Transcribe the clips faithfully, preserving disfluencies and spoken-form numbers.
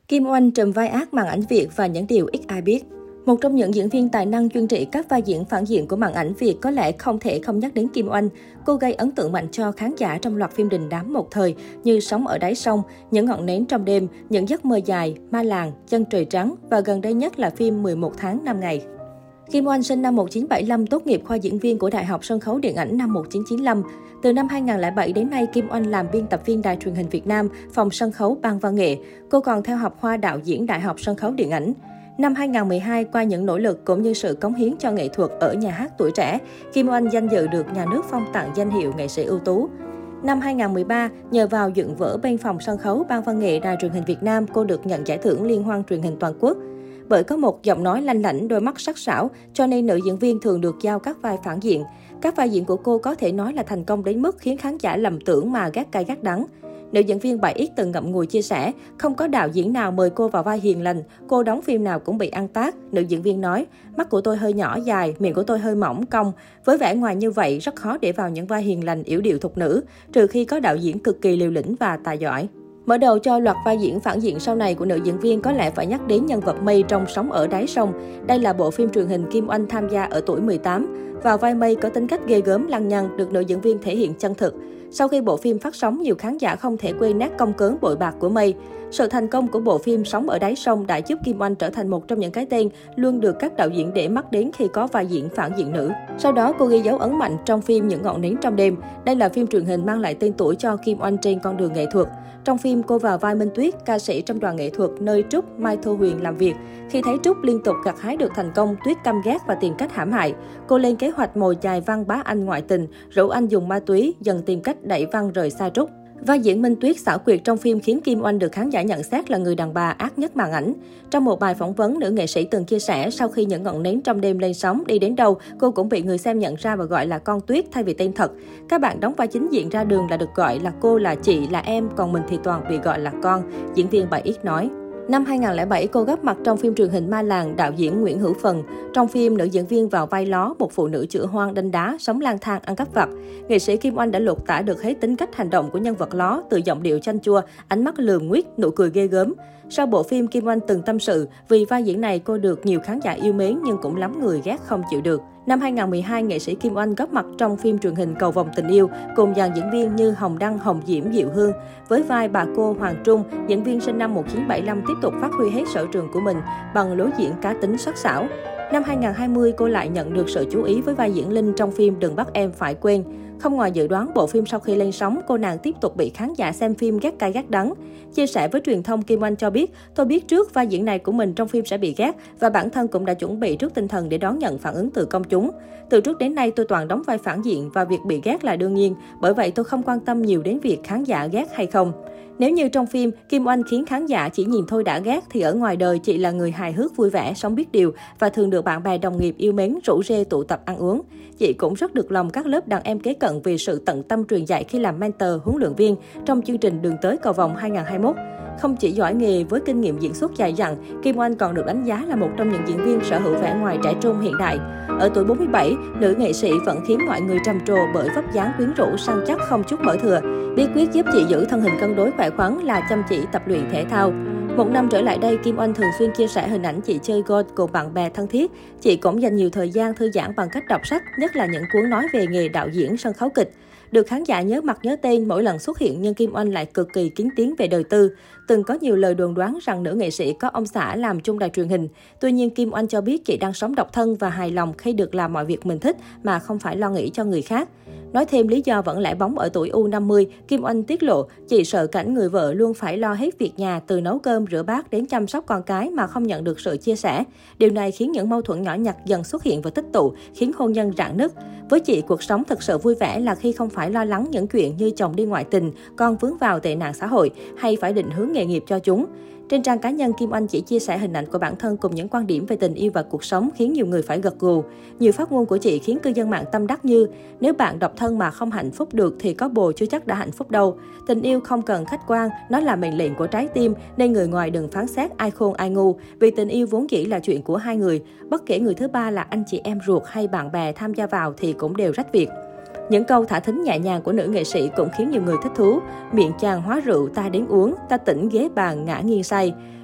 Kim Oanh trùm vai ác màn ảnh Việt và những điều ít ai biết. Một trong những diễn viên tài năng chuyên trị các vai diễn phản diện của màn ảnh Việt có lẽ không thể không nhắc đến Kim Oanh. Cô gây ấn tượng mạnh cho khán giả trong loạt phim đình đám một thời như Sống ở đáy sông, Những ngọn nến trong đêm, Những giấc mơ dài, Ma làng, Chân trời trắng và gần đây nhất là phim mười một tháng năm ngày. Kim Oanh sinh năm một nghìn chín trăm bảy mươi lăm, tốt nghiệp khoa diễn viên của Đại học Sân khấu Điện ảnh năm một nghìn chín trăm chín mươi lăm. Từ năm hai nghìn không trăm lẻ bảy đến nay, Kim Oanh làm biên tập viên Đài truyền hình Việt Nam, phòng sân khấu Ban văn nghệ. Cô còn theo học khoa đạo diễn Đại học Sân khấu Điện ảnh. Năm hai nghìn không trăm mười hai, qua những nỗ lực cũng như sự cống hiến cho nghệ thuật ở nhà hát tuổi trẻ, Kim Oanh danh dự được nhà nước phong tặng danh hiệu nghệ sĩ ưu tú. Năm hai nghìn không trăm mười ba, nhờ vào dựng vở bên phòng sân khấu Ban văn nghệ Đài truyền hình Việt Nam, cô được nhận giải thưởng Liên hoan truyền hình toàn quốc. Bởi có một giọng nói lanh lảnh, đôi mắt sắc sảo, cho nên nữ diễn viên thường được giao các vai phản diện. Các vai diễn của cô có thể nói là thành công đến mức khiến khán giả lầm tưởng mà gắt cay gắt đắng. Nữ diễn viên bảy ích từng ngậm ngùi chia sẻ, không có đạo diễn nào mời cô vào vai hiền lành, cô đóng phim nào cũng bị ăn tát. Nữ diễn viên nói, mắt của tôi hơi nhỏ dài, miệng của tôi hơi mỏng cong. Với vẻ ngoài như vậy, rất khó để vào những vai hiền lành yểu điệu thục nữ, trừ khi có đạo diễn cực kỳ liều lĩnh và tài giỏi. Mở đầu cho loạt vai diễn phản diện sau này của nữ diễn viên có lẽ phải nhắc đến nhân vật Mây trong Sống ở đáy sông. Đây là bộ phim truyền hình Kim Oanh tham gia ở tuổi mười tám. Vào vai Mây có tính cách ghê gớm lăng nhăng được nữ diễn viên thể hiện chân thực. Sau khi bộ phim phát sóng, nhiều khán giả không thể quên nét cong cớn bội bạc của Mây. Sự thành công của bộ phim Sống ở đáy sông đã giúp Kim Oanh trở thành một trong những cái tên luôn được các đạo diễn để mắt đến khi có vai diễn phản diện nữ. Sau đó, cô ghi dấu ấn mạnh trong phim Những ngọn nến trong đêm. Đây là phim truyền hình mang lại tên tuổi cho Kim Oanh trên con đường nghệ thuật. Trong phim, cô vào vai Minh Tuyết, ca sĩ trong đoàn nghệ thuật nơi Trúc, Mai Thu Huyền làm việc. Khi thấy Trúc liên tục gặt hái được thành công, Tuyết căm ghét và tìm cách hãm hại. Cô lên kế hoạch mồi chài Văn bá anh ngoại tình, rủ anh dùng ma túy, dần tìm cách đẩy Văn rời xa Trúc. Vai diễn Minh Tuyết xảo quyệt trong phim khiến Kim Oanh được khán giả nhận xét là người đàn bà ác nhất màn ảnh. Trong một bài phỏng vấn, nữ nghệ sĩ từng chia sẻ sau khi Những ngọn nến trong đêm lên sóng, đi đến đâu, cô cũng bị người xem nhận ra và gọi là con Tuyết thay vì tên thật. Các bạn đóng vai chính diện ra đường là được gọi là cô, là chị, là em, còn mình thì toàn bị gọi là con, diễn viên bảy ích nói. Năm hai nghìn không trăm lẻ bảy, cô góp mặt trong phim truyền hình Ma làng, đạo diễn Nguyễn Hữu Phần. Trong phim, nữ diễn viên vào vai Ló, một phụ nữ chữa hoang đanh đá, sống lang thang, ăn cắp vặt. Nghệ sĩ Kim Oanh đã lột tả được hết tính cách hành động của nhân vật Ló, từ giọng điệu chanh chua, ánh mắt lườm nguyết, nụ cười ghê gớm. Sau bộ phim, Kim Oanh từng tâm sự, vì vai diễn này cô được nhiều khán giả yêu mến nhưng cũng lắm người ghét không chịu được. Năm hai nghìn không trăm mười hai, nghệ sĩ Kim Oanh góp mặt trong phim truyền hình Cầu vồng tình yêu cùng dàn diễn viên như Hồng Đăng, Hồng Diễm, Diệu Hương. Với vai bà cô Hoàng Trung, diễn viên sinh năm một nghìn chín trăm bảy mươi lăm tiếp tục phát huy hết sở trường của mình bằng lối diễn cá tính sắc sảo. Năm hai nghìn không trăm hai mươi, cô lại nhận được sự chú ý với vai diễn Linh trong phim Đừng bắt em phải quên. Không ngoài dự đoán, bộ phim sau khi lên sóng, cô nàng tiếp tục bị khán giả xem phim ghét cay ghét đắng. Chia sẻ với truyền thông, Kim Oanh cho biết, tôi biết trước vai diễn này của mình trong phim sẽ bị ghét và bản thân cũng đã chuẩn bị trước tinh thần để đón nhận phản ứng từ công chúng. Từ trước đến nay tôi toàn đóng vai phản diện và việc bị ghét là đương nhiên, bởi vậy tôi không quan tâm nhiều đến việc khán giả ghét hay không. Nếu như trong phim, Kim Oanh khiến khán giả chỉ nhìn thôi đã ghét, thì ở ngoài đời chị là người hài hước vui vẻ, sống biết điều và thường được bạn bè đồng nghiệp yêu mến rủ rê tụ tập ăn uống. Chị cũng rất được lòng các lớp đàn em kế cận vì sự tận tâm truyền dạy khi làm mentor, huấn luyện viên trong chương trình Đường tới Cầu vồng hai nghìn không trăm hai mươi mốt. Không chỉ giỏi nghề với kinh nghiệm diễn xuất dài dặn, Kim Oanh còn được đánh giá là một trong những diễn viên sở hữu vẻ ngoài trẻ trung hiện đại. Ở tuổi bốn mươi bảy, nữ nghệ sĩ vẫn khiến mọi người trầm trồ bởi vóc dáng quyến rũ, săn chắc không chút mỡ thừa. Bí quyết giúp chị giữ thân hình cân đối khỏe khoắn là chăm chỉ tập luyện thể thao. Một năm trở lại đây, Kim Oanh thường xuyên chia sẻ hình ảnh chị chơi golf cùng bạn bè thân thiết. Chị cũng dành nhiều thời gian thư giãn bằng cách đọc sách, nhất là những cuốn nói về nghề đạo diễn sân khấu kịch. Được khán giả nhớ mặt nhớ tên mỗi lần xuất hiện, nhưng Kim Oanh lại cực kỳ kín tiếng về đời tư. Từng có nhiều lời đồn đoán rằng nữ nghệ sĩ có ông xã làm chung đài truyền hình. Tuy nhiên, Kim Oanh cho biết chị đang sống độc thân và hài lòng khi được làm mọi việc mình thích mà không phải lo nghĩ cho người khác. Nói thêm lý do vẫn lẻ bóng ở tuổi u năm mươi, Kim Oanh tiết lộ chị sợ cảnh người vợ luôn phải lo hết việc nhà từ nấu cơm, rửa bát đến chăm sóc con cái mà không nhận được sự chia sẻ. Điều này khiến những mâu thuẫn nhỏ nhặt dần xuất hiện và tích tụ, khiến hôn nhân rạn nứt. Với chị, cuộc sống thực sự vui vẻ là khi không phải lo lắng những chuyện như chồng đi ngoại tình, con vướng vào tệ nạn xã hội hay phải định hướng nghề nghiệp cho chúng. Trên trang cá nhân, Kim Oanh chỉ chia sẻ hình ảnh của bản thân cùng những quan điểm về tình yêu và cuộc sống khiến nhiều người phải gật gù. Nhiều phát ngôn của chị khiến cư dân mạng tâm đắc như: nếu bạn độc thân mà không hạnh phúc được thì có bồ chưa chắc đã hạnh phúc đâu. Tình yêu không cần khách quan, nó là mệnh lệnh của trái tim nên người ngoài đừng phán xét ai khôn ai ngu. Vì tình yêu vốn dĩ là chuyện của hai người, bất kể người thứ ba là anh chị em ruột hay bạn bè tham gia vào thì cũng đều rách việc. Những câu thả thính nhẹ nhàng của nữ nghệ sĩ cũng khiến nhiều người thích thú. Miệng chàng hóa rượu ta đến uống, ta tỉnh ghế bàn ngã nghiêng say.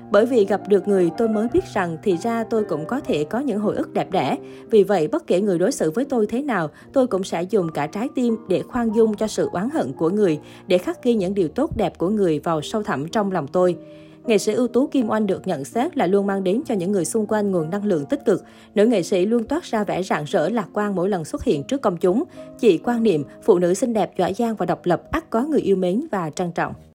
Bởi vì gặp được người tôi mới biết rằng thì ra tôi cũng có thể có những hồi ức đẹp đẽ. Vì vậy, bất kể người đối xử với tôi thế nào, tôi cũng sẽ dùng cả trái tim để khoan dung cho sự oán hận của người, để khắc ghi những điều tốt đẹp của người vào sâu thẳm trong lòng tôi. Nghệ sĩ ưu tú Kim Oanh được nhận xét là luôn mang đến cho những người xung quanh nguồn năng lượng tích cực. Nữ nghệ sĩ luôn toát ra vẻ rạng rỡ lạc quan mỗi lần xuất hiện trước công chúng. Chị quan niệm, phụ nữ xinh đẹp, giỏi giang và độc lập ắt có người yêu mến và trân trọng.